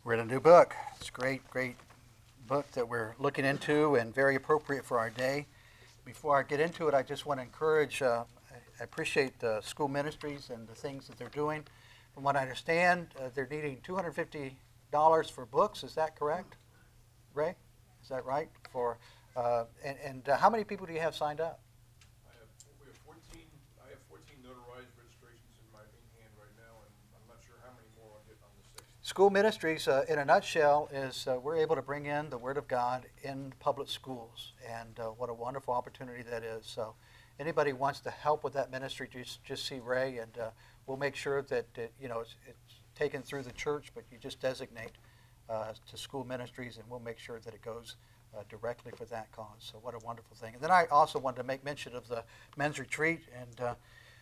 We're in a new book. It's a great book that we're looking into and very appropriate for our day. Before I get into it, I just want to encourage, I appreciate school ministries and the things that they're doing. From what I understand, they're needing $250 for books. Is that correct, Ray? Is that right? And how many people do you have signed up? We have 14. I have 14 notarized registrations in my hand right now, and I'm not sure how many more I'll get on the 6th. School ministries, in a nutshell, is we're able to bring in the Word of God in public schools, and what a wonderful opportunity that is. So, anybody wants to help with that ministry, just see Ray, and we'll make sure that it's taken through the church, but you just designate to school ministries, and we'll make sure that it goes directly for that cause. So, what a wonderful thing! And then I also wanted to make mention of the men's retreat, and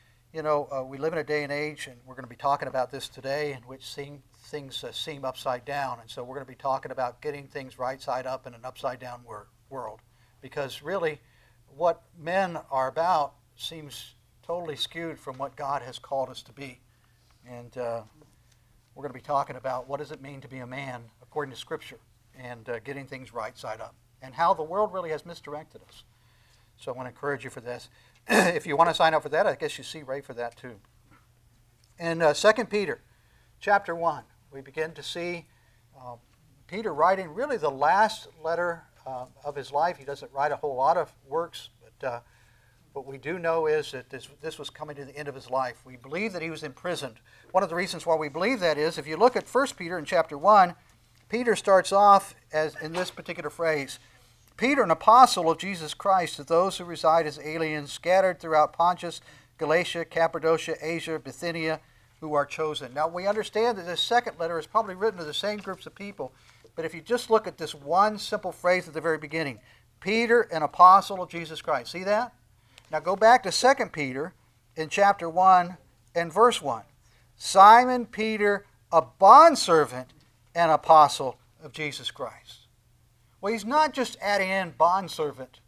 we live in a day and age, and we're going to be talking about this today, in which things seem upside down. And so we're going to be talking about getting things right side up in an upside down world. Because really, what men are about seems totally skewed from what God has called us to be. And we're going to be talking about what does it mean to be a man according to Scripture, and getting things right side up, and how the world really has misdirected us. So I want to encourage you for this. If you want to sign up for that, I guess you see Ray for that too. In 2 Peter chapter 1, we begin to see Peter writing really the last letter of his life. He doesn't write a whole lot of works, but what we do know is that this was coming to the end of his life. We believe that he was imprisoned. One of the reasons why we believe that is, if you look at 1 Peter in chapter 1, Peter starts off as in this particular phrase: Peter, an apostle of Jesus Christ, to those who reside as aliens scattered throughout Pontus, Galatia, Cappadocia, Asia, Bithynia, who are chosen. Now, we understand that this second letter is probably written to the same groups of people, but if you just look at this one simple phrase at the very beginning, Peter, an apostle of Jesus Christ. See that? Now, go back to 2 Peter in chapter 1 and verse 1. Simon Peter, a bondservant and apostle of Jesus Christ. Well, he's not just adding in bondservant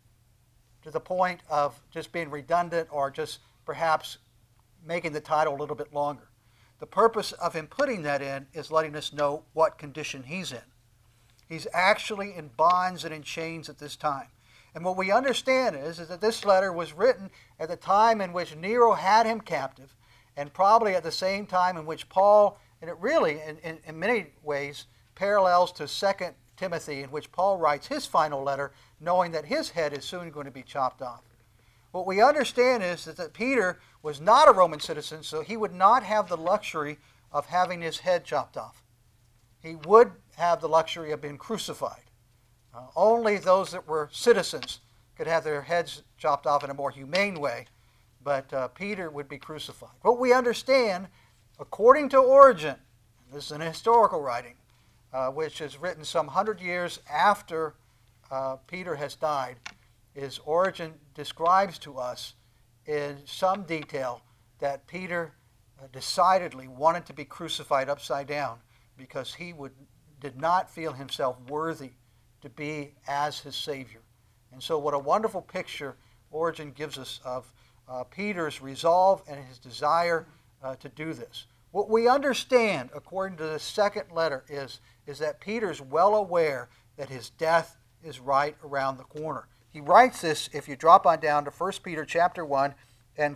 to the point of just being redundant or just perhaps making the title a little bit longer. The purpose of him putting that in is letting us know what condition he's in. He's actually in bonds and in chains at this time. And what we understand is that this letter was written at the time in which Nero had him captive, and probably at the same time in which Paul, and it really, in many ways, parallels to 2 Timothy, in which Paul writes his final letter, knowing that his head is soon going to be chopped off. What we understand is that Peter was not a Roman citizen, so he would not have the luxury of having his head chopped off. He would have the luxury of being crucified. Only those that were citizens could have their heads chopped off in a more humane way, but Peter would be crucified. What we understand, according to Origen, this is an historical writing, which is written some 100 years after Peter has died, is Origen describes to us in some detail that Peter decidedly wanted to be crucified upside down because he did not feel himself worthy to be as his Savior. And so what a wonderful picture Origen gives us of Peter's resolve and his desire to do this. What we understand, according to the second letter, is that Peter's well aware that his death is right around the corner. He writes this, if you drop on down to 1 Peter chapter 1 and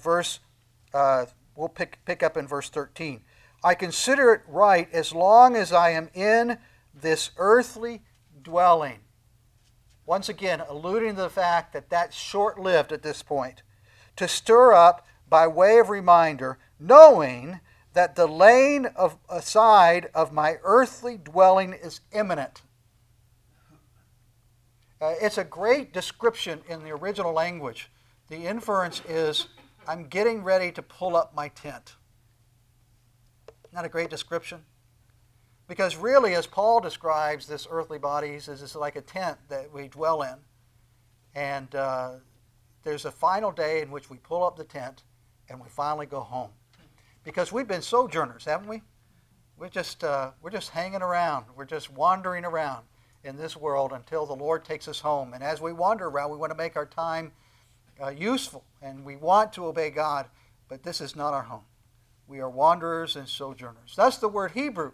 we'll pick up in verse 13. I consider it right as long as I am in this earthly dwelling. Once again, alluding to the fact that that's short-lived at this point. To stir up, by way of reminder, knowing that the laying aside of my earthly dwelling is imminent. It's a great description in the original language. The inference is, I'm getting ready to pull up my tent. Isn't that a great description? Because really, as Paul describes this earthly body, he says it's like a tent that we dwell in. And there's a final day in which we pull up the tent and we finally go home. Because we've been sojourners, haven't we? We're just hanging around. We're just wandering around in this world until the Lord takes us home. And as we wander around, we want to make our time useful, and we want to obey God, but this is not our home. We are wanderers and sojourners. That's the word Hebrew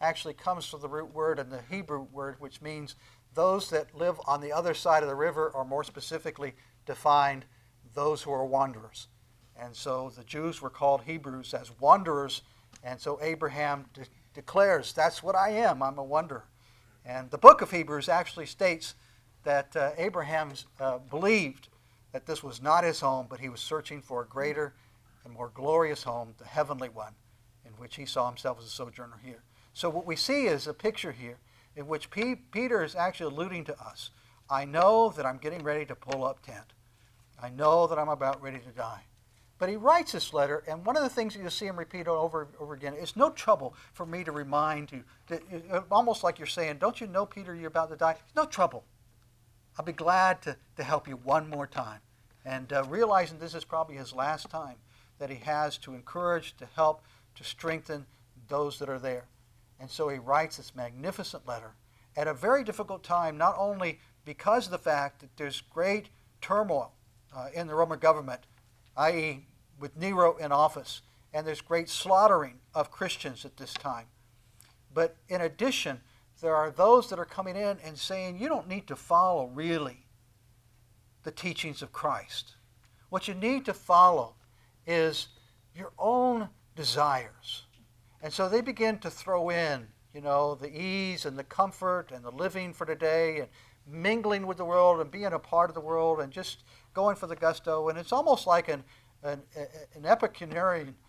actually comes from the root word and the Hebrew word, which means those that live on the other side of the river, or more specifically defined, those who are wanderers. And so the Jews were called Hebrews as wanderers, and so Abraham declares, that's what I am, I'm a wanderer. And the book of Hebrews actually states that Abraham believed that this was not his home, but he was searching for a greater and more glorious home, the heavenly one, in which he saw himself as a sojourner here. So what we see is a picture here in which Peter is actually alluding to us. I know that I'm getting ready to pull up tent. I know that I'm about ready to die. But he writes this letter, and one of the things you'll see him repeat over and over again, it's no trouble for me to remind you, almost like you're saying, don't you know, Peter, you're about to die? It's no trouble. I'll be glad to help you one more time. And realizing this is probably his last time that he has to encourage, to help, to strengthen those that are there. And so he writes this magnificent letter at a very difficult time, not only because of the fact that there's great turmoil in the Roman government, i.e. with Nero in office, and there's great slaughtering of Christians at this time. But in addition, there are those that are coming in and saying, you don't need to follow really the teachings of Christ. What you need to follow is your own desires. And so they begin to throw in, the ease and the comfort and the living for today and mingling with the world and being a part of the world and just going for the gusto. And it's almost like an Epicurean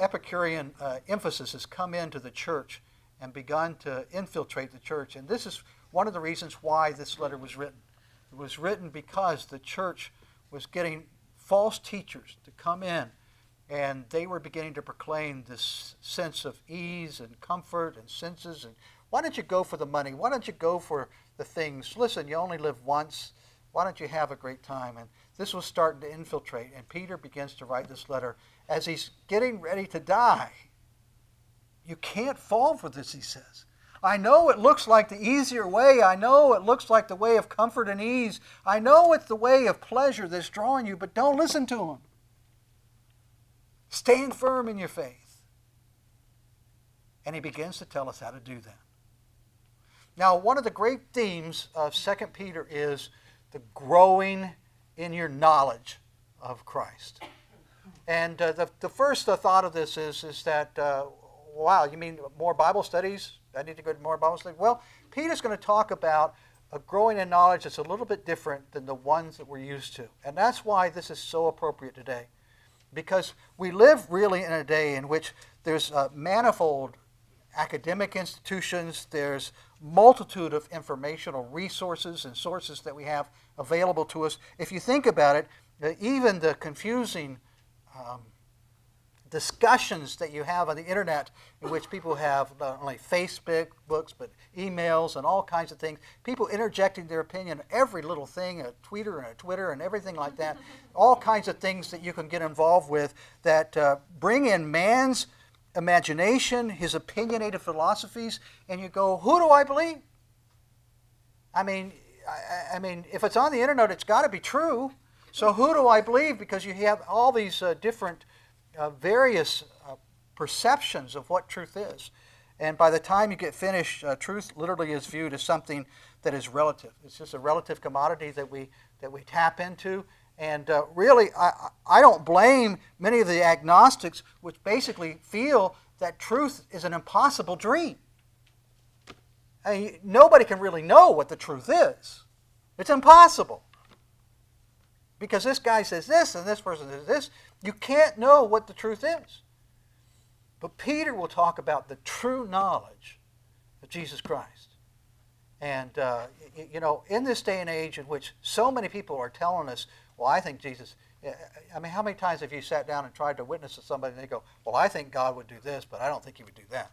emphasis has come into the church and begun to infiltrate the church. And this is one of the reasons why this letter was written. It was written because the church was getting false teachers to come in, and they were beginning to proclaim this sense of ease and comfort and senses. And why don't you go for the money? Why don't you go for the things? Listen, you only live once. Why don't you have a great time? And this was starting to infiltrate. And Peter begins to write this letter as he's getting ready to die. You can't fall for this, he says. I know it looks like the easier way. I know it looks like the way of comfort and ease. I know it's the way of pleasure that's drawing you, but don't listen to him. Stand firm in your faith. And he begins to tell us how to do that. Now, one of the great themes of 2 Peter is the growing in your knowledge of Christ. And the first thought of this is that, wow, you mean more Bible studies? I need to go to more Bible studies? Well, Peter's going to talk about a growing in knowledge that's a little bit different than the ones that we're used to. And that's why this is so appropriate today. Because we live really in a day in which there's manifold academic institutions, there's multitude of informational resources and sources that we have available to us. If you think about it, even the confusing discussions that you have on the internet, in which people have not only Facebook, books, but emails and all kinds of things, people interjecting their opinion on every little thing, a tweeter and a Twitter and everything like that, all kinds of things that you can get involved with that bring in man's imagination, his opinionated philosophies, and you go, who do I believe? I mean, if it's on the internet, it's got to be true. So who do I believe? Because you have all these different various perceptions of what truth is. And by the time you get finished, truth literally is viewed as something that is relative. It's just a relative commodity that we tap into. And really, I don't blame many of the agnostics, which basically feel that truth is an impossible dream. I mean, nobody can really know what the truth is. It's impossible. Because this guy says this and this person says this. You can't know what the truth is. But Peter will talk about the true knowledge of Jesus Christ. And, in this day and age in which so many people are telling us, well, I think Jesus, I mean, how many times have you sat down and tried to witness to somebody and they go, well, I think God would do this, but I don't think he would do that.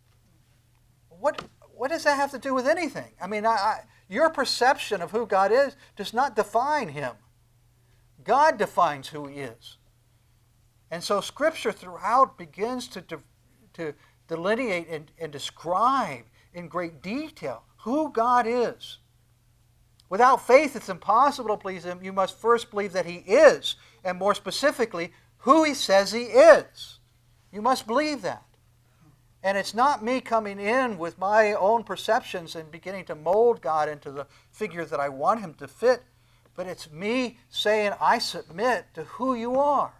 What does that have to do with anything? I mean, your perception of who God is does not define him. God defines who he is. And so Scripture throughout begins to delineate and describe in great detail who God is. Without faith, it's impossible to please him. You must first believe that he is, and more specifically, who he says he is. You must believe that. And it's not me coming in with my own perceptions and beginning to mold God into the figure that I want him to fit, but it's me saying, I submit to who you are.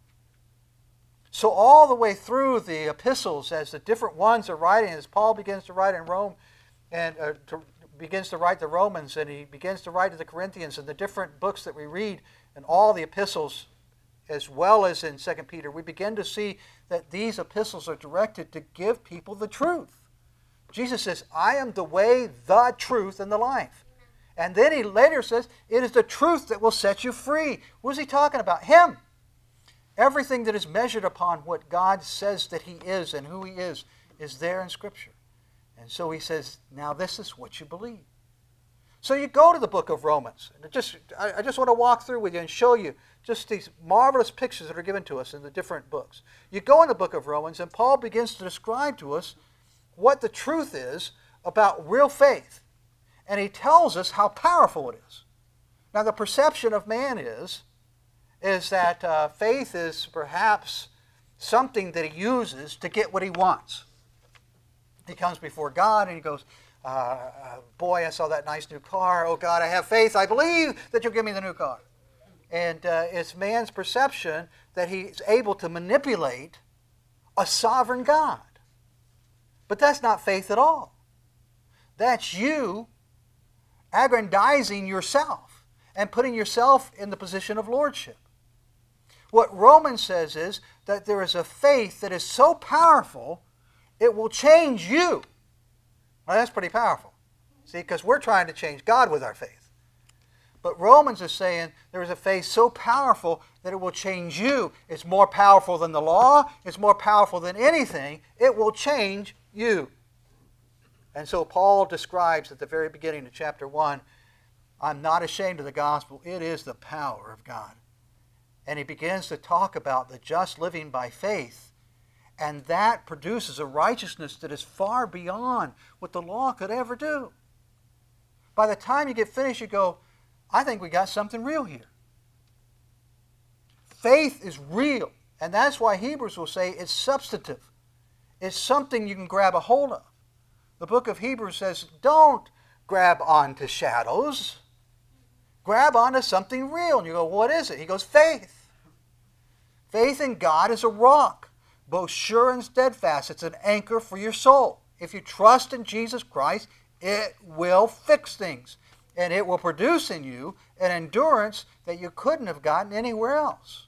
So all the way through the epistles, as the different ones are writing, as Paul begins to write in Rome, and begins to write the Romans, and he begins to write to the Corinthians, and the different books that we read, and all the epistles, as well as in 2 Peter, we begin to see that these epistles are directed to give people the truth. Jesus says, I am the way, the truth, and the life. And then he later says, it is the truth that will set you free. What is he talking about? Him. Everything that is measured upon what God says that he is and who he is there in Scripture. And so he says, now this is what you believe. So you go to the book of Romans. And I just want to walk through with you and show you just these marvelous pictures that are given to us in the different books. You go in the book of Romans, and Paul begins to describe to us what the truth is about real faith. And he tells us how powerful it is. Now the perception of man is that faith is perhaps something that he uses to get what he wants. He comes before God and he goes, boy, I saw that nice new car. Oh God, I have faith. I believe that you'll give me the new car. And it's man's perception that he's able to manipulate a sovereign God. But that's not faith at all. That's you aggrandizing yourself and putting yourself in the position of lordship. What Romans says is that there is a faith that is so powerful, it will change you. Well, that's pretty powerful. See, because we're trying to change God with our faith. But Romans is saying there is a faith so powerful that it will change you. It's more powerful than the law. It's more powerful than anything. It will change you. And so Paul describes at the very beginning of chapter 1, I'm not ashamed of the gospel. It is the power of God. And he begins to talk about the just living by faith. And that produces a righteousness that is far beyond what the law could ever do. By the time you get finished, you go, I think we got something real here. Faith is real. And that's why Hebrews will say it's substantive. It's something you can grab a hold of. The book of Hebrews says, don't grab onto shadows. Grab onto something real. And you go, what is it? He goes, faith. Faith in God is a rock, both sure and steadfast. It's an anchor for your soul. If you trust in Jesus Christ, it will fix things. And it will produce in you an endurance that you couldn't have gotten anywhere else.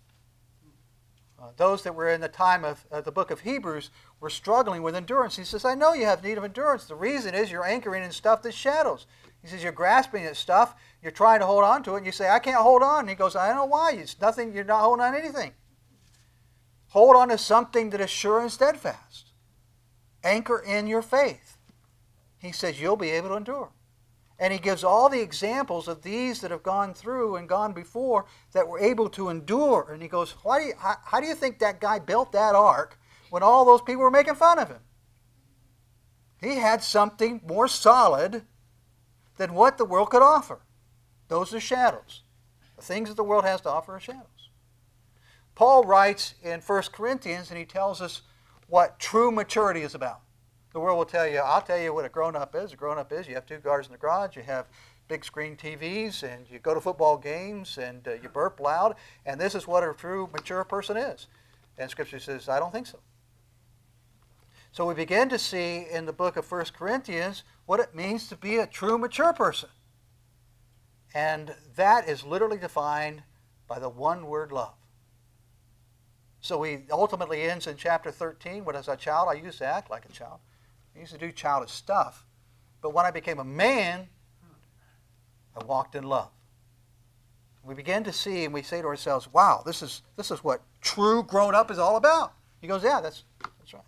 Those that were in the time of the book of Hebrews were struggling with endurance. He says, I know you have need of endurance. The reason is you're anchoring in stuff that shadows. He says, you're grasping at stuff, you're trying to hold on to it, and you say, I can't hold on. And he goes, I don't know why. It's nothing, you're not holding on to anything. Hold on to something that is sure and steadfast. Anchor in your faith. He says, you'll be able to endure. And he gives all the examples of these that have gone through and gone before that were able to endure. And he goes, how do you think that guy built that ark when all those people were making fun of him? He had something more solid than what the world could offer. Those are shadows. The things that the world has to offer are shadows. Paul writes in 1 Corinthians, and he tells us what true maturity is about. The world will tell you, I'll tell you what a grown-up is. A grown-up is you have 2 cars in the garage, you have big screen TVs, and you go to football games, and you burp loud, and this is what a true mature person is. And Scripture says, I don't think so. So we begin to see in the book of 1 Corinthians what it means to be a true mature person. And that is literally defined by the one word love. So he ultimately ends in chapter 13, when as a child I used to act like a child. I used to do childish stuff. But when I became a man, I walked in love. We begin to see and we say to ourselves, wow, this is what true grown up is all about. He goes, yeah, that's right.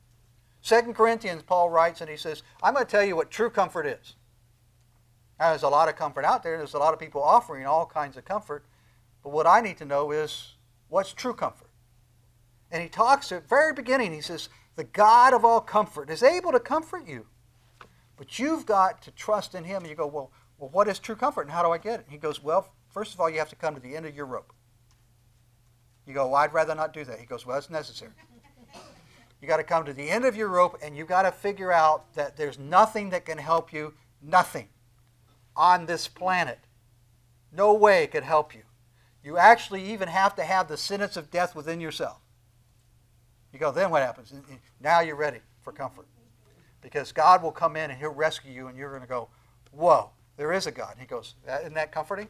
2 Corinthians, Paul writes, and he says, I'm going to tell you what true comfort is. Now, there's a lot of comfort out there. There's a lot of people offering all kinds of comfort. But what I need to know is, what's true comfort? And he talks at the very beginning, he says, the God of all comfort is able to comfort you. But you've got to trust in him. And you go, well, what is true comfort and how do I get it? And he goes, well, first of all, you have to come to the end of your rope. You go, well, I'd rather not do that. He goes, well, it's necessary. You got to come to the end of your rope, and you got to figure out that there's nothing that can help you, nothing on this planet. No way it could help you. You actually even have to have the sentence of death within yourself. You go, then what happens? Now you're ready for comfort. Because God will come in and He'll rescue you, and you're going to go, whoa, there is a God. And He goes, isn't that comforting?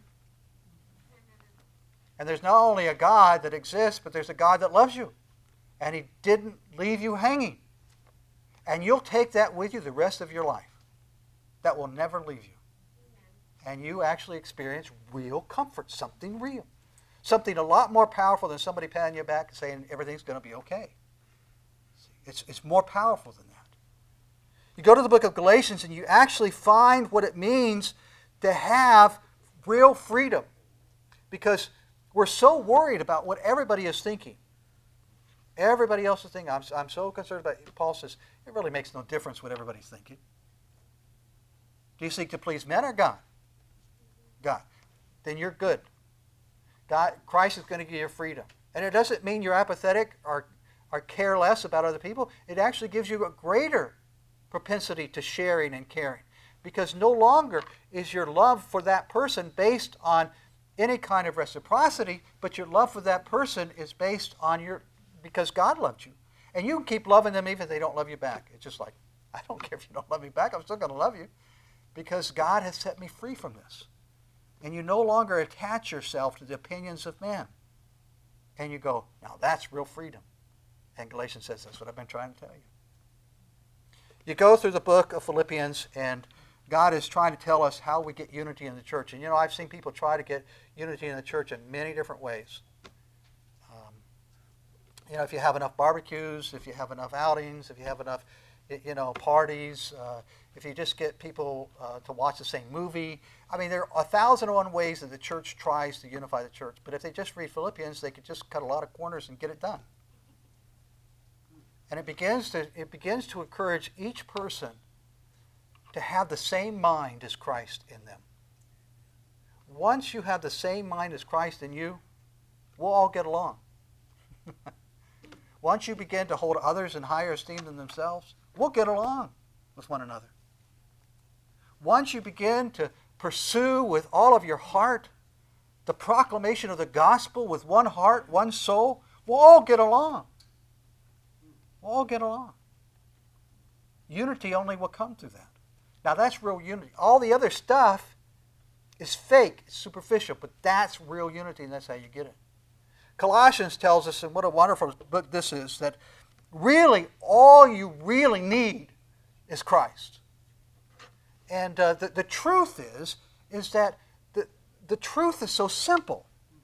And there's not only a God that exists, but there's a God that loves you. And He didn't leave you hanging. And you'll take that with you the rest of your life. That will never leave you. And you actually experience real comfort, something real. Something a lot more powerful than somebody patting your back and saying everything's going to be okay. It's more powerful than that. You go to the book of Galatians and you actually find what it means to have real freedom. Because we're so worried about what everybody is thinking. Everybody else is thinking. I'm so concerned about it. Paul says, it really makes no difference what everybody's thinking. Do you seek to please men or God? God. Then you're good. God, Christ is going to give you freedom. And it doesn't mean you're apathetic or care less about other people. It actually gives you a greater propensity to sharing and caring. Because no longer is your love for that person based on any kind of reciprocity, but your love for that person is based on because God loved you. And you can keep loving them even if they don't love you back. It's just like, I don't care if you don't love me back, I'm still going to love you. Because God has set me free from this. And you no longer attach yourself to the opinions of men. And you go, now that's real freedom. And Galatians says that's what I've been trying to tell you. You go through the book of Philippians, and God is trying to tell us how we get unity in the church. And I've seen people try to get unity in the church in many different ways. If you have enough barbecues, if you have enough outings, if you have enough, parties, if you just get people to watch the same movie. I mean, there are 1,001 ways that the church tries to unify the church. But if they just read Philippians, they could just cut a lot of corners and get it done. And it begins to encourage each person to have the same mind as Christ in them. Once you have the same mind as Christ in you, we'll all get along. Once you begin to hold others in higher esteem than themselves, we'll get along with one another. Once you begin to pursue with all of your heart the proclamation of the gospel with one heart, one soul, we'll all get along. We'll all get along. Unity only will come through that. Now that's real unity. All the other stuff is fake, it's superficial, but that's real unity, and that's how you get it. Colossians tells us, and what a wonderful book this is, that really all you really need is Christ. And the truth is that the truth is so simple.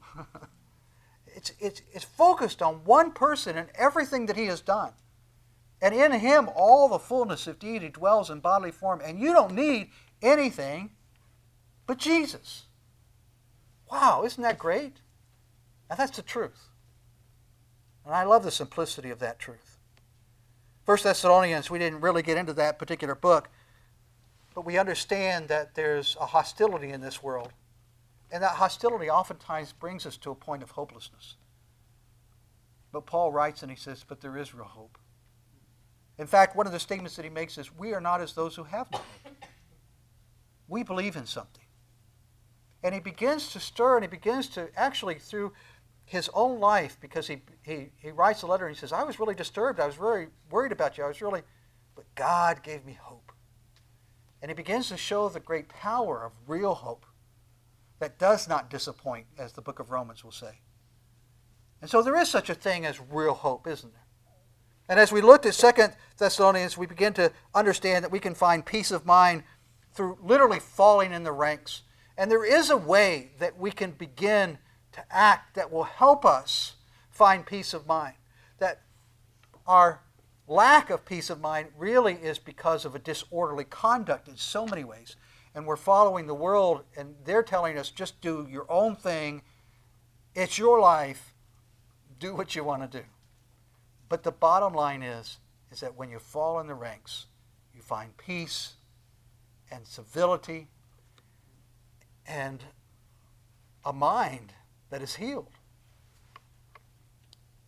It's focused on one person and everything that He has done. And in Him all the fullness of deity dwells in bodily form. And you don't need anything but Jesus. Wow, isn't that great? Now that's the truth. And I love the simplicity of that truth. 1 Thessalonians, we didn't really get into that particular book, but we understand that there's a hostility in this world. And that hostility oftentimes brings us to a point of hopelessness. But Paul writes and he says, but there is real hope. In fact, one of the statements that he makes is, we are not as those who have no hope. We believe in something. And he begins to stir, and he begins to actually, through his own life, because he writes a letter and he says, I was really disturbed. I was very worried about you. But God gave me hope. And he begins to show the great power of real hope that does not disappoint, as the book of Romans will say. And so there is such a thing as real hope, isn't there? And as we looked at 2 Thessalonians, we begin to understand that we can find peace of mind through literally falling in the ranks. And there is a way that we can begin to act that will help us find peace of mind. That our lack of peace of mind really is because of a disorderly conduct in so many ways. And we're following the world, and they're telling us, just do your own thing. It's your life. Do what you want to do. But the bottom line is that when you fall in the ranks, you find peace and civility and a mind that is healed.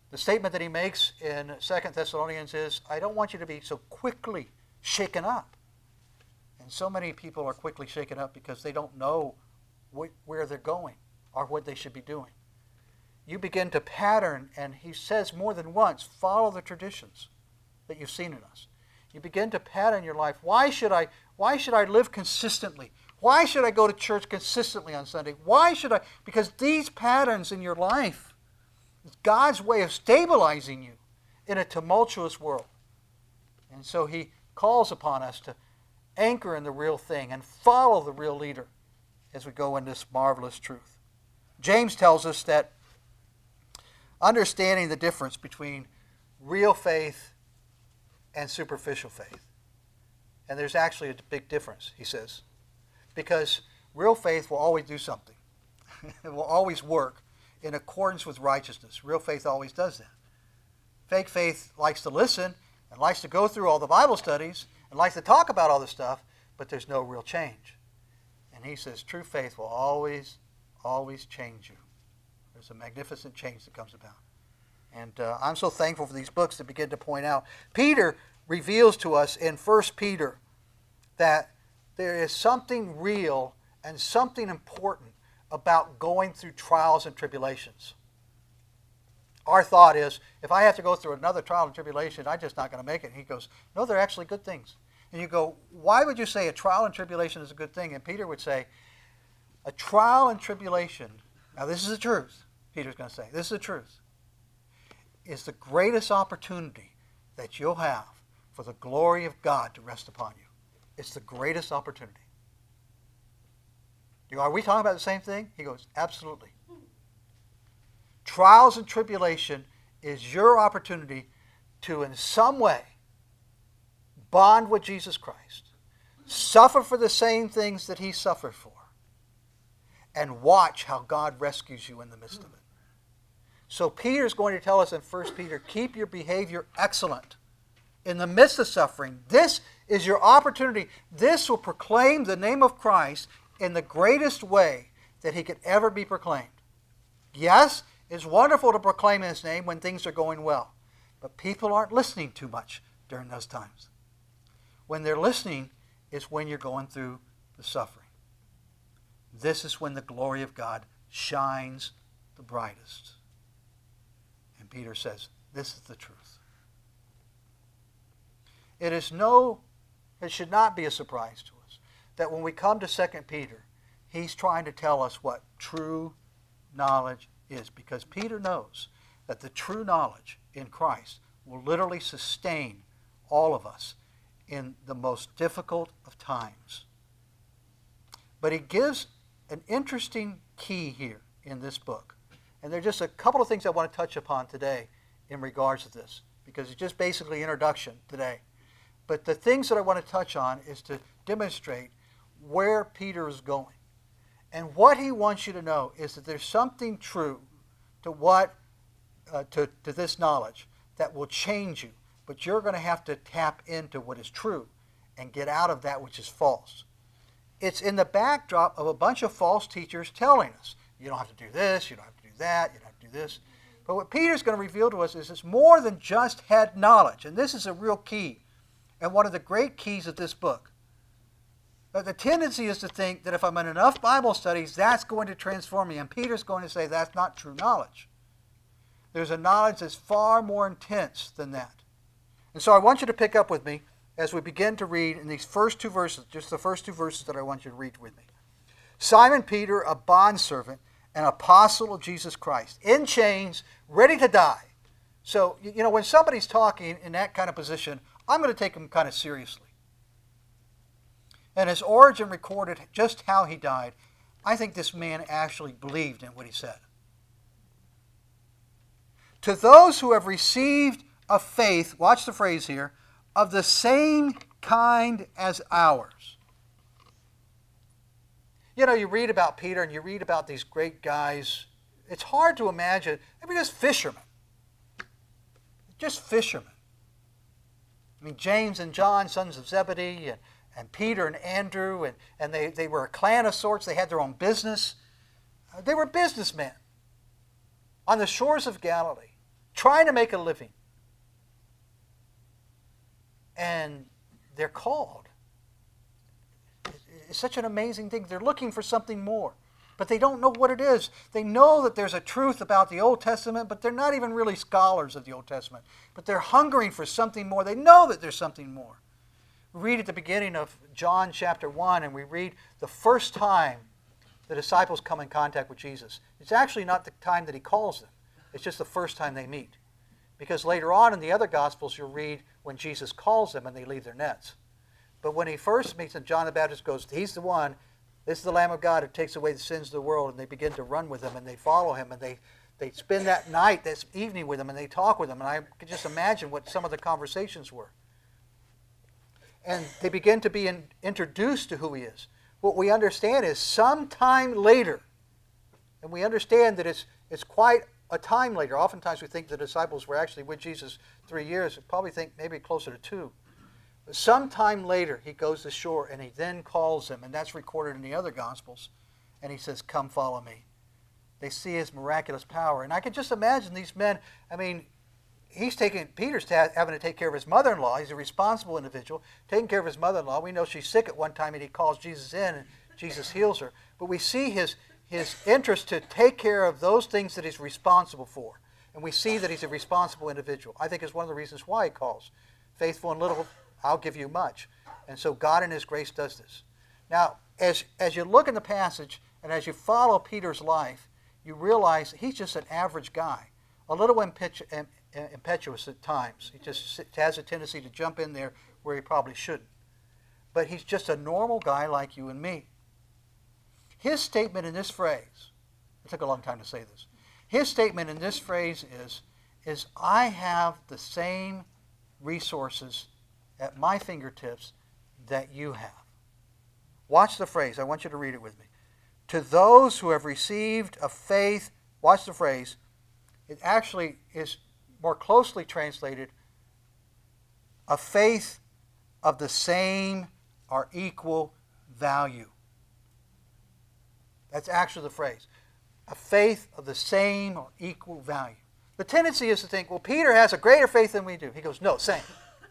The statement that he makes in 2 Thessalonians is, I don't want you to be so quickly shaken up. And so many people are quickly shaken up because they don't know where they're going or what they should be doing. You begin to pattern, and he says more than once, follow the traditions that you've seen in us. You begin to pattern your life. Why should I live consistently? Why should I go to church consistently on Sunday? Why should I? Because these patterns in your life is God's way of stabilizing you in a tumultuous world. And so he calls upon us to anchor in the real thing and follow the real leader as we go in this marvelous truth. James tells us that understanding the difference between real faith and superficial faith. And there's actually a big difference, he says. Because real faith will always do something. It will always work in accordance with righteousness. Real faith always does that. Fake faith likes to listen and likes to go through all the Bible studies and likes to talk about all this stuff, but there's no real change. And he says true faith will always, always change you. There's a magnificent change that comes about. And I'm so thankful for these books that begin to point out. Peter reveals to us in 1 Peter that there is something real and something important about going through trials and tribulations. Our thought is, if I have to go through another trial and tribulation, I'm just not going to make it. And he goes, no, they're actually good things. And you go, why would you say a trial and tribulation is a good thing? And Peter would say, a trial and tribulation, now this is the truth, Peter's going to say, this is the truth, is the greatest opportunity that you'll have for the glory of God to rest upon you. It's the greatest opportunity. You go, are we talking about the same thing? He goes, absolutely. Trials and tribulation is your opportunity to, in some way, bond with Jesus Christ, suffer for the same things that he suffered for, and watch how God rescues you in the midst of it. So Peter's going to tell us in 1 Peter, keep your behavior excellent in the midst of suffering. This is your opportunity. This will proclaim the name of Christ in the greatest way that he could ever be proclaimed. Yes, it's wonderful to proclaim his name when things are going well, but people aren't listening too much during those times. When they're listening is when you're going through the suffering. This is when the glory of God shines the brightest. And Peter says, this is the truth. It should not be a surprise to us that when we come to 2 Peter, he's trying to tell us what true knowledge is, because Peter knows that the true knowledge in Christ will literally sustain all of us in the most difficult of times. But he gives an interesting key here in this book. And there are just a couple of things I want to touch upon today in regards to this, because it's just basically introduction today. But the things that I want to touch on is to demonstrate where Peter is going. And what he wants you to know is that there's something true to to this knowledge that will change you. But you're going to have to tap into what is true and get out of that which is false. It's in the backdrop of a bunch of false teachers telling us, you don't have to do this, you don't have to do that, you don't have to do this. But what Peter's going to reveal to us is it's more than just head knowledge. And this is a real key, and one of the great keys of this book. The tendency is to think that if I'm in enough Bible studies, that's going to transform me. And Peter's going to say that's not true knowledge. There's a knowledge that's far more intense than that. And so I want you to pick up with me as we begin to read in these first two verses, just the first two verses that I want you to read with me. Simon Peter, a bondservant, an apostle of Jesus Christ, in chains, ready to die. So, when somebody's talking in that kind of position, I'm going to take him kind of seriously. And his origin recorded just how he died. I think this man actually believed in what he said. To those who have received a faith, watch the phrase here, of the same kind as ours. You read about Peter and you read about these great guys. It's hard to imagine. They were just fishermen. Just fishermen. I mean, James and John, sons of Zebedee, and Peter and Andrew, and they were a clan of sorts. They had their own business. They were businessmen on the shores of Galilee, trying to make a living. And they're called. It's such an amazing thing. They're looking for something more, but they don't know what it is. They know that there's a truth about the Old Testament, but they're not even really scholars of the Old Testament. But they're hungering for something more. They know that there's something more. We read at the beginning of John chapter 1, and we read the first time the disciples come in contact with Jesus. It's actually not the time that he calls them. It's just the first time they meet. Because later on in the other Gospels, you'll read when Jesus calls them and they leave their nets. But when he first meets them, John the Baptist goes, he's the one, this is the Lamb of God who takes away the sins of the world, and they begin to run with him, and they follow him, and they spend that night, this evening with him, and they talk with him, and I can just imagine what some of the conversations were. And they begin to be introduced to who he is. What we understand is sometime later, and we understand that it's quite a time later. Oftentimes we think the disciples were actually with Jesus 3 years. We probably think maybe closer to 2. But sometime later, he goes ashore, and he then calls them, and that's recorded in the other Gospels, and he says, come follow me. They see his miraculous power. And I can just imagine these men, I mean, Peter's having to take care of his mother-in-law. He's a responsible individual, taking care of his mother-in-law. We know she's sick at one time, and he calls Jesus in, and Jesus heals her. But we see his interest to take care of those things that he's responsible for. And we see that he's a responsible individual. I think it's one of the reasons why he calls. Faithful in little, I'll give you much. And so God in his grace does this. Now, as you look in the passage, and as you follow Peter's life, you realize he's just an average guy. A little impetuous at times. He just has a tendency to jump in there where he probably shouldn't. But he's just a normal guy like you and me. His statement in this phrase, it took a long time to say this. His statement in this phrase is I have the same resources at my fingertips that you have. Watch the phrase. I want you to read it with me. To those who have received a faith, watch the phrase. It actually is more closely translated, a faith of the same or equal value. That's actually the phrase. A faith of the same or equal value. The tendency is to think, well, Peter has a greater faith than we do. He goes, no, same.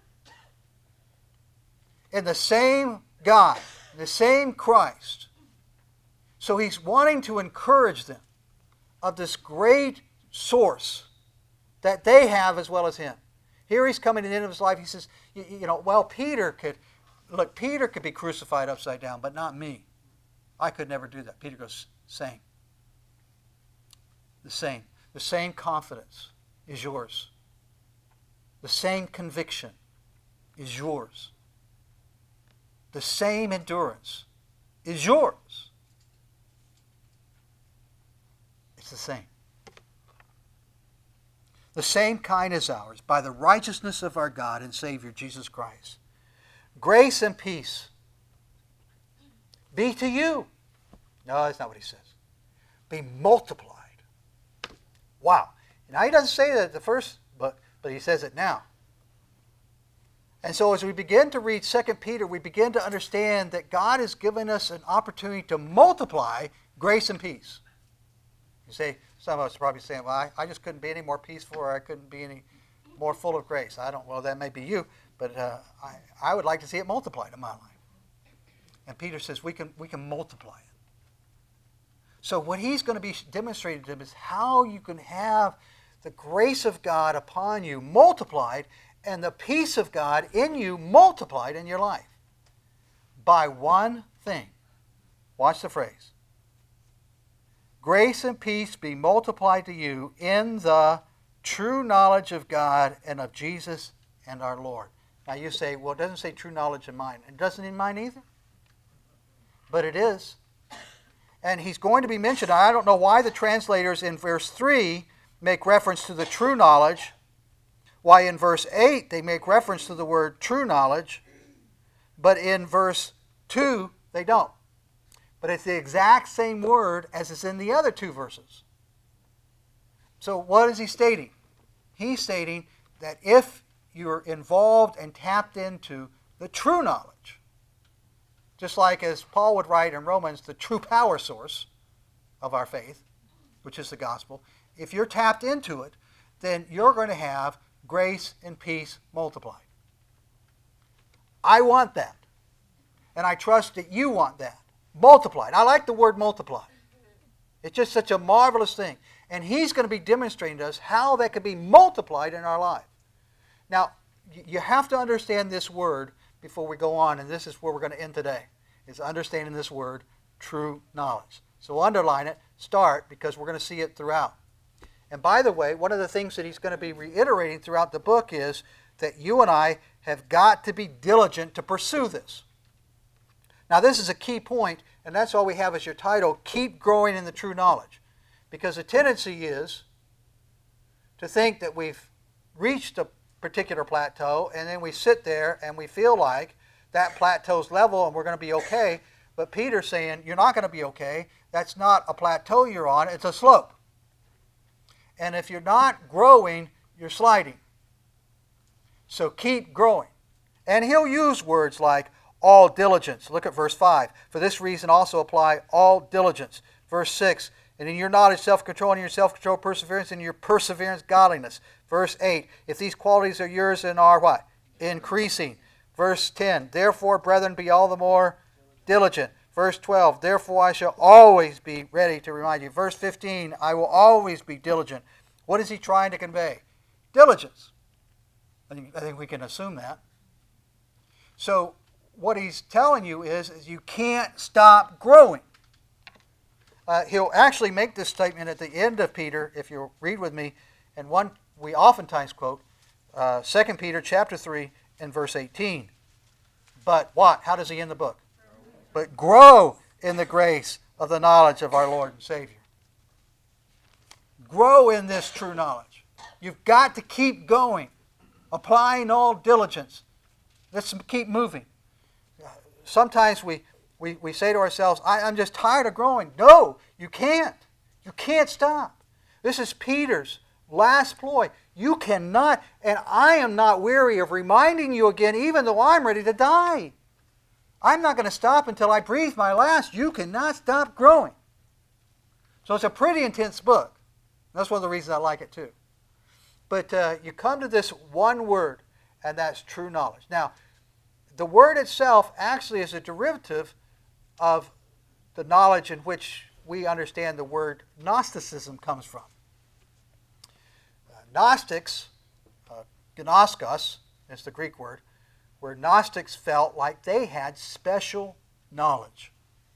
In the same God, in the same Christ. So he's wanting to encourage them of this great source that they have as well as him. Here he's coming to the end of his life. He says, well, Peter could be crucified upside down, but not me. I could never do that. Peter goes, same. The same. The same confidence is yours. The same conviction is yours. The same endurance is yours. It's the same. The same kind as ours, by the righteousness of our God and Savior, Jesus Christ. Grace and peace be to you. No, that's not what he says. Be multiplied. Wow. Now he doesn't say that at the first, but he says it now. And so as we begin to read 2 Peter, we begin to understand that God has given us an opportunity to multiply grace and peace. You say, some of us are probably saying, well, I just couldn't be any more peaceful, or I couldn't be any more full of grace. Well, that may be you, but I would like to see it multiplied in my life. And Peter says we can multiply it. So what he's going to be demonstrating to them is how you can have the grace of God upon you multiplied and the peace of God in you multiplied in your life. By one thing. Watch the phrase. Grace and peace be multiplied to you in the true knowledge of God and of Jesus and our Lord. Now you say, well, it doesn't say true knowledge in mine. It doesn't in mine either. But it is. And he's going to be mentioned. I don't know why the translators in verse 3 make reference to the true knowledge, why in verse 8 they make reference to the word true knowledge, but in verse 2 they don't. But it's the exact same word as is in the other two verses. So what is he stating? He's stating that if you're involved and tapped into the true knowledge, just like as Paul would write in Romans, the true power source of our faith, which is the gospel, if you're tapped into it, then you're going to have grace and peace multiplied. I want that. And I trust that you want that. Multiplied. I like the word multiplied. It's just such a marvelous thing. And he's going to be demonstrating to us how that can be multiplied in our life. Now, you have to understand this word before we go on, and this is where we're going to end today, is understanding this word, true knowledge. So underline it, start, because we're going to see it throughout. And by the way, one of the things that he's going to be reiterating throughout the book is that you and I have got to be diligent to pursue this. Now, this is a key point, and that's all we have as your title, Keep Growing in the True Knowledge. Because the tendency is to think that we've reached a particular plateau, and then we sit there and we feel like that plateau's level and we're going to be okay. But Peter's saying, you're not going to be okay. That's not a plateau you're on, it's a slope. And if you're not growing, you're sliding. So keep growing. And he'll use words like all diligence. Look at verse 5. For this reason also apply all diligence. Verse 6. And in your knowledge, self-control, and in your self-control, perseverance, and in your perseverance, godliness. Verse 8. If these qualities are yours and are what? Increasing. Verse 10. Therefore, brethren, be all the more diligent. Verse 12. Therefore, I shall always be ready to remind you. Verse 15. I will always be diligent. What is he trying to convey? Diligence. I think we can assume that. So, what he's telling you is you can't stop growing. He'll actually make this statement at the end of Peter, if you'll read with me, and one we oftentimes quote, 2 Peter chapter 3 and verse 18. But what? How does he end the book? But grow in the grace of the knowledge of our Lord and Savior. Grow in this true knowledge. You've got to keep going, applying all diligence. Let's keep moving. Sometimes we say to ourselves, I'm just tired of growing. No, you can't. You can't stop. This is Peter's last ploy. You cannot, and I am not weary of reminding you again, even though I'm ready to die. I'm not going to stop until I breathe my last. You cannot stop growing. So it's a pretty intense book. That's one of the reasons I like it too. But you come to this one word, and that's true knowledge. Now, the word itself actually is a derivative of the knowledge in which we understand the word Gnosticism comes from. Gnostics, gnoskos is the Greek word, where Gnostics felt like they had special knowledge.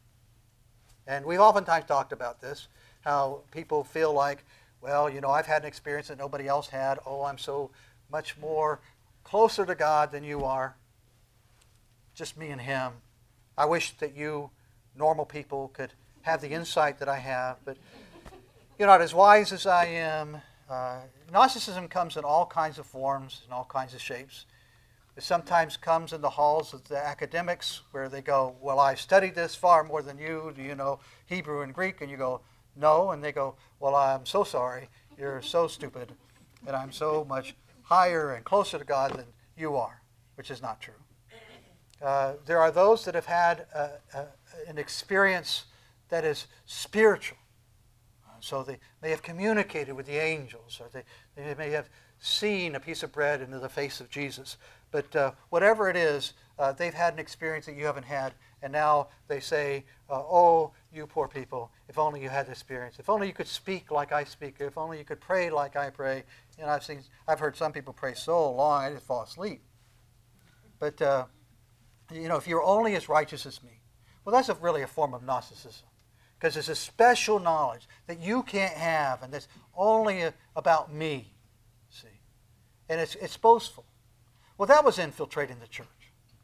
And we've oftentimes talked about this, how people feel like, well, you know, I've had an experience that nobody else had. Oh, I'm so much more closer to God than you are. Just me and him. I wish that you, normal people, could have the insight that I have, but you're not as wise as I am. Gnosticism comes in all kinds of forms, in all kinds of shapes. It sometimes comes in the halls of the academics where they go, well, I've studied this far more than you. Do you know Hebrew and Greek? And you go, no. And they go, well, I'm so sorry. You're so stupid. And I'm so much higher and closer to God than you are, which is not true. There are those that have had an experience that is spiritual. So they may have communicated with the angels, or they may have seen a piece of bread into the face of Jesus. But whatever it is, they've had an experience that you haven't had, and now they say, oh, you poor people, if only you had this experience. If only you could speak like I speak. If only you could pray like I pray. You know, I've heard some people pray so long, I just fall asleep. But you know, if you're only as righteous as me, well, that's really a form of Gnosticism, because it's a special knowledge that you can't have, and that's only about me. See, and it's boastful. Well, that was infiltrating the church.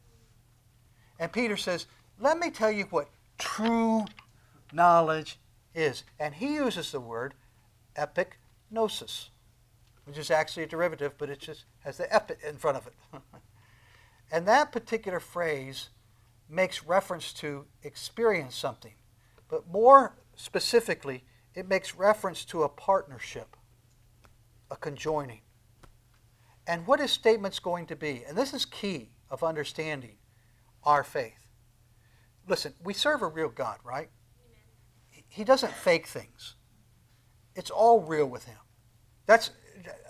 And Peter says, let me tell you what true knowledge is. And he uses the word epignosis, which is actually a derivative, but it just has the epi in front of it. And that particular phrase makes reference to experience something. But more specifically, it makes reference to a partnership, a conjoining. And what his statement's going to be, and this is key of understanding our faith. Listen, we serve a real God, right? He doesn't fake things. It's all real with him.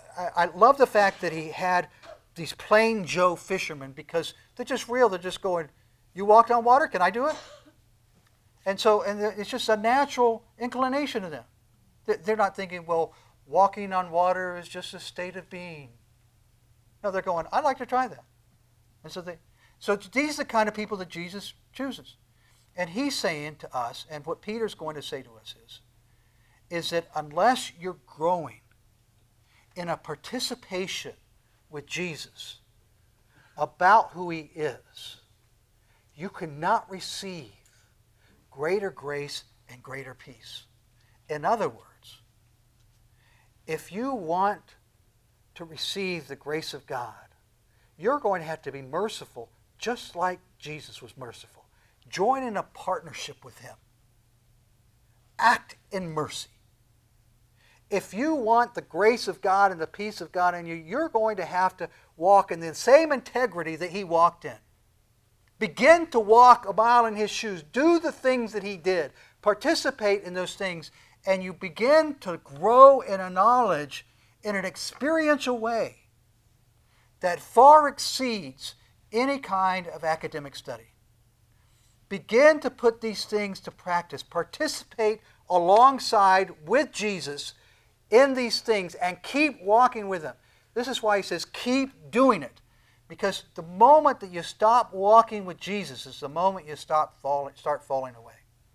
I love the fact that he had these plain Joe fishermen because they're just real. They're just going, you walked on water, can I do it? And it's just a natural inclination to them. They're not thinking, well, walking on water is just a state of being. No, they're going, I'd like to try that. And so these are the kind of people that Jesus chooses. And he's saying to us, and what Peter's going to say to us is that unless you're growing in a participation with Jesus about who he is, you cannot receive greater grace and greater peace. In other words, if you want to receive the grace of God, you're going to have to be merciful just like Jesus was merciful. Join in a partnership with him. Act in mercy. If you want the grace of God and the peace of God in you, you're going to have to walk in the same integrity that he walked in. Begin to walk a mile in his shoes. Do the things that he did. Participate in those things. And you begin to grow in a knowledge in an experiential way that far exceeds any kind of academic study. Begin to put these things to practice. Participate alongside with Jesus in these things and keep walking with him. This is why he says keep doing it. Because the moment that you stop walking with Jesus is the moment you start falling away.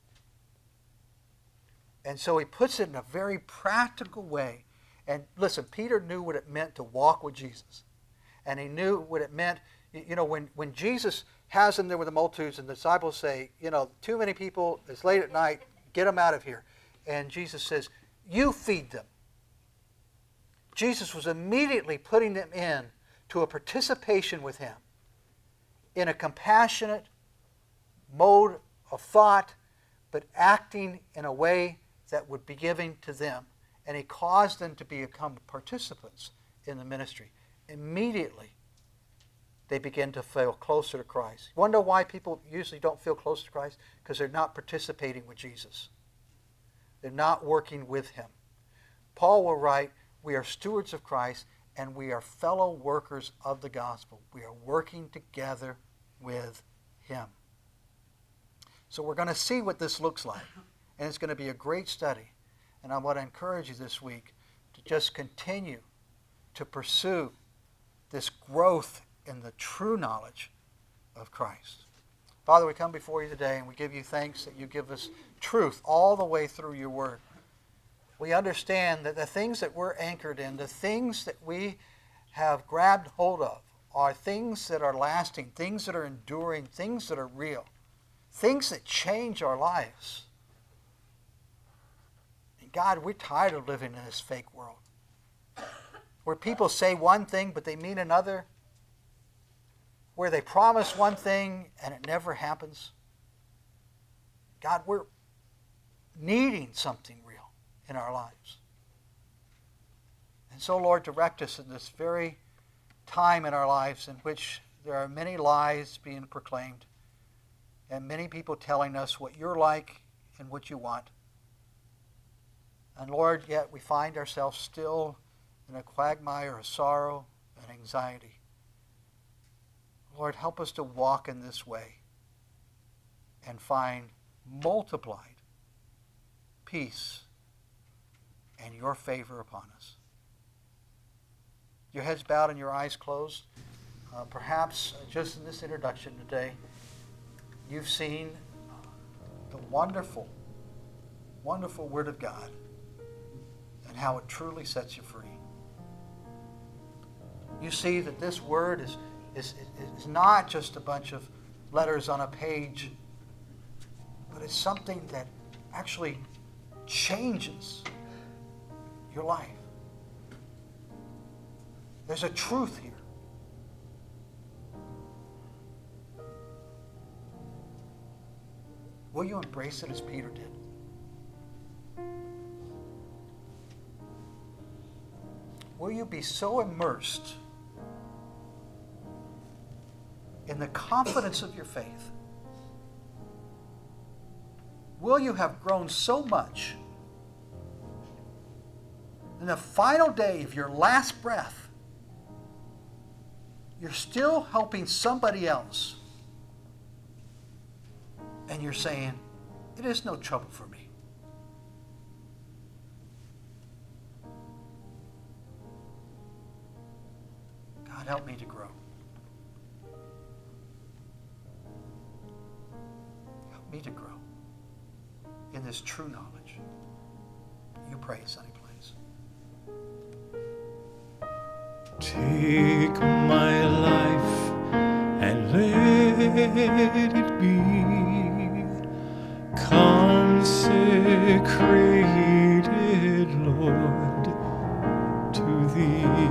And so he puts it in a very practical way. And listen, Peter knew what it meant to walk with Jesus. And he knew what it meant. You know, when Jesus has them there with the multitudes and the disciples say, you know, too many people, it's late at night, get them out of here. And Jesus says, you feed them. Jesus was immediately putting them in to a participation with him in a compassionate mode of thought, but acting in a way that would be giving to them. And he caused them to become participants in the ministry. Immediately, they begin to feel closer to Christ. You wonder why people usually don't feel close to Christ? Because they're not participating with Jesus. They're not working with him. Paul will write, we are stewards of Christ and we are fellow workers of the gospel. We are working together with him. So we're going to see what this looks like. And it's going to be a great study. And I want to encourage you this week to just continue to pursue this growth in the true knowledge of Christ. Father, we come before you today and we give you thanks that you give us truth all the way through your word. We understand that the things that we're anchored in, the things that we have grabbed hold of, are things that are lasting, things that are enduring, things that are real, things that change our lives. And God, we're tired of living in this fake world where people say one thing but they mean another, where they promise one thing and it never happens. God, we're needing something real in our lives. And so, Lord, direct us in this very time in our lives in which there are many lies being proclaimed and many people telling us what you're like and what you want. And Lord, yet we find ourselves still in a quagmire of sorrow and anxiety. Lord, help us to walk in this way and find multiplied peace and your favor upon us. Your heads bowed and your eyes closed. Perhaps just in this introduction today, you've seen the wonderful, wonderful Word of God and how it truly sets you free. You see that this Word is not just a bunch of letters on a page, but it's something that actually changes your life. There's a truth here. Will you embrace it as Peter did? Will you be so immersed in the confidence of your faith? Will you have grown so much in the final day of your last breath, you're still helping somebody else. And you're saying, it is no trouble for me. God, help me to grow. Help me to grow in this true knowledge. You pray, Sonny, please. Take my life and let it be consecrated, Lord, to Thee.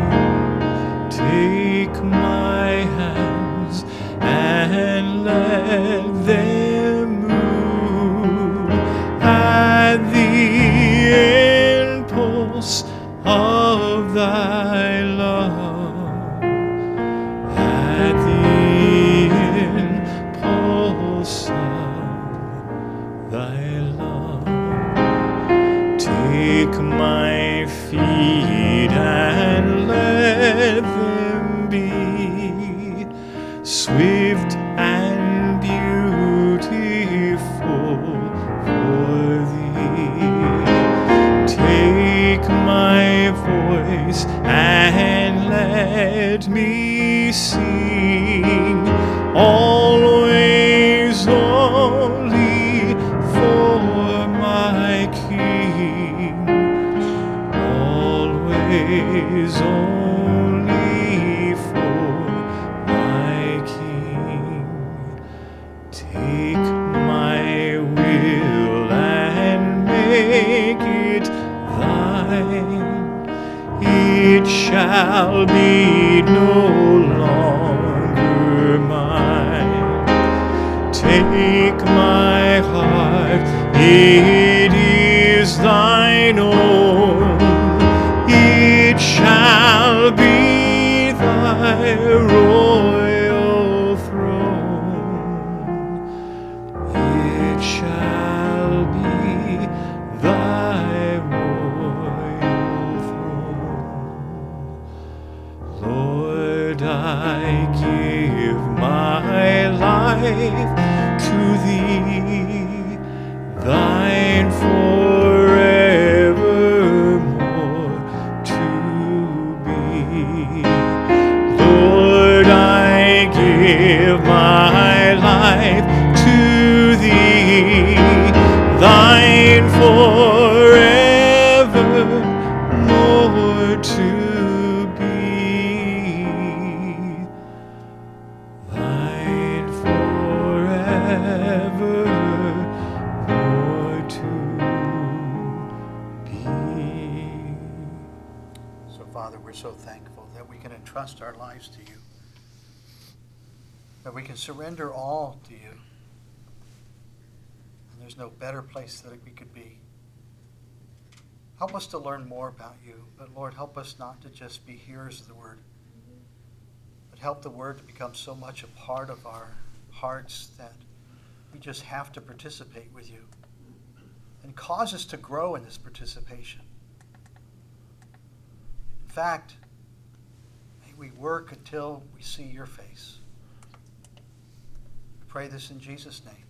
Take my hands and let them move at the impulse of Thy love, at the impulse of Thy love. Take my feet and let them be swift and beautiful for Thee. Take my voice and let me sing always only for my King, always only for my King. Take my will and make it Thine. It shall be no longer mine. Take my heart, it is Thine own. It shall be Thy royal throne. It shall be Thy royal throne. Lord, I give my life to Thee, Thine forevermore to be. Lord, I give my life to Thee, Thine forevermore to be. Thine forevermore to be. So, Father, we're so thankful that we can entrust our lives to You, that we can surrender all to You. And there's no better place that we could be. Help us to learn more about You, but Lord, help us not to just be hearers of the Word, but help the Word to become so much a part of our hearts that we just have to participate with You, and cause us to grow in this participation. In fact, may we work until we see Your face. We pray this in Jesus' name.